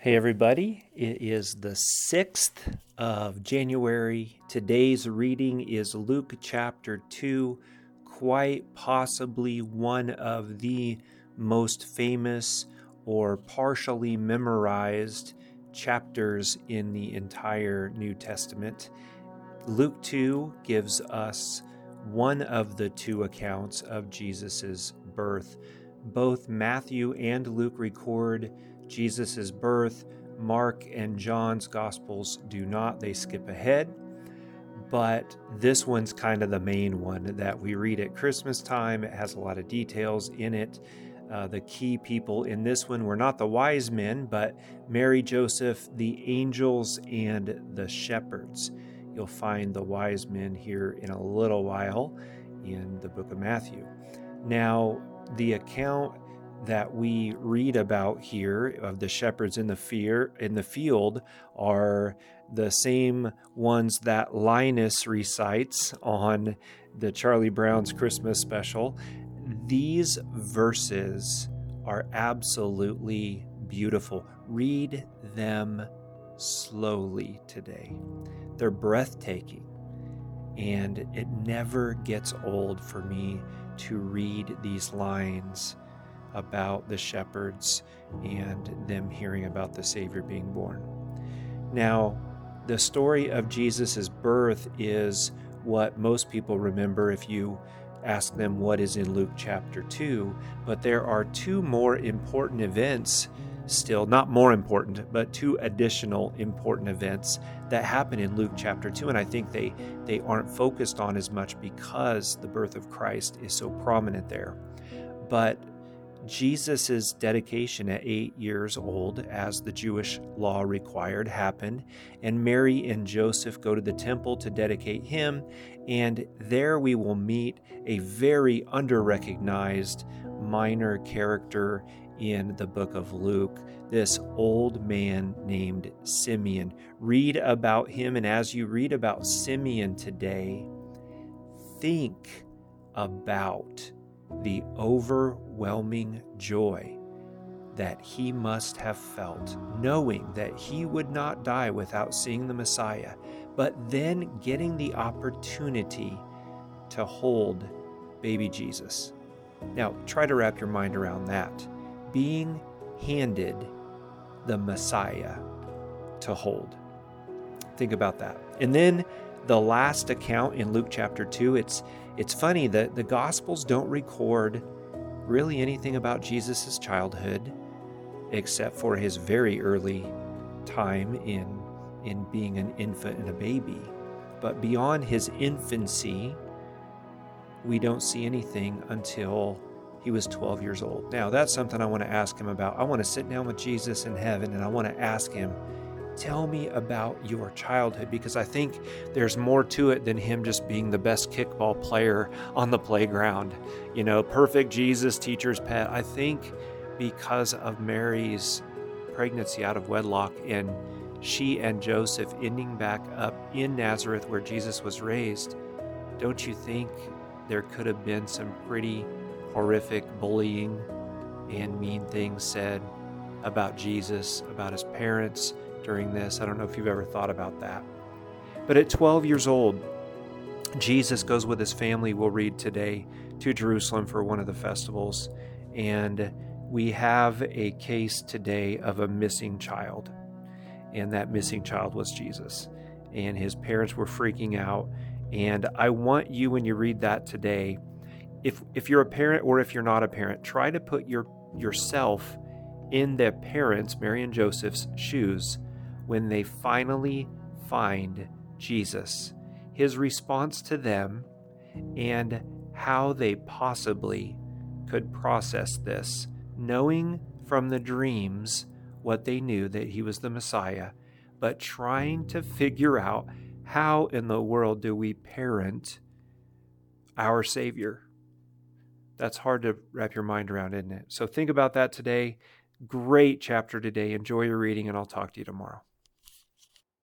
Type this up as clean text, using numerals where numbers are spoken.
Hey everybody, it is the 6th of January. Today's reading is Luke chapter 2, quite possibly one of the most famous or partially memorized chapters in the entire New Testament. Luke 2 gives us one of the two accounts of Jesus' birth. Both Matthew and Luke record Jesus' birth. Mark and John's Gospels do not. They skip ahead. But this one's kind of the main one that we read at Christmas time. It has a lot of details in it. The key people in this one were not the wise men, but Mary, Joseph, the angels, and the shepherds. You'll find the wise men here in a little while in the book of Matthew. Now, the account that we read about here of the shepherds in the field are the same ones that Linus recites on the Charlie Brown's Christmas special. These verses are absolutely beautiful. Read them slowly today. They're breathtaking, and it never gets old for me to read these lines about the shepherds and them hearing about the Savior being born. Now, the story of Jesus' birth is what most people remember if you ask them what is in Luke chapter 2, but there are two more important events still, not more important, but two additional important events that happen in Luke chapter 2, and I think they aren't focused on as much because the birth of Christ is so prominent there. But Jesus' dedication at 8 years old, as the Jewish law required, happened, and Mary and Joseph go to the temple to dedicate him, and there we will meet a very under-recognized minor character in the book of Luke, this old man named Simeon. Read about him, and as you read about Simeon today, think about the overwhelming joy that he must have felt, knowing that he would not die without seeing the Messiah, but then getting the opportunity to hold baby Jesus. Now, try to wrap your mind around that. Being handed the Messiah to hold. Think about that. And then the last account in Luke chapter 2, it's funny that the Gospels don't record really anything about Jesus' childhood except for his very early time in being an infant and a baby. But beyond his infancy, we don't see anything until he was 12 years old. Now, that's something I want to ask him about. I want to sit down with Jesus in heaven and I want to ask him, tell me about your childhood, because I think there's more to it than him just being the best kickball player on the playground. Perfect Jesus, teacher's pet. I think because of Mary's pregnancy out of wedlock and she and Joseph ending back up in Nazareth where Jesus was raised, don't you think there could have been some pretty horrific bullying and mean things said about Jesus, about his parents during this? I don't know if you've ever thought about that. But at 12 years old, Jesus goes with his family, we'll read today, to Jerusalem for one of the festivals. And we have a case today of a missing child. And that missing child was Jesus. And his parents were freaking out. And I want you, when you read that today, if you're a parent or if you're not a parent, try to put yourself in the parents, Mary and Joseph's, shoes when they finally find Jesus, his response to them, and how they possibly could process this, knowing from the dreams what they knew, that he was the Messiah, but trying to figure out how in the world do we parent our Savior. That's hard to wrap your mind around, isn't it? So think about that today. Great chapter today. Enjoy your reading, and I'll talk to you tomorrow.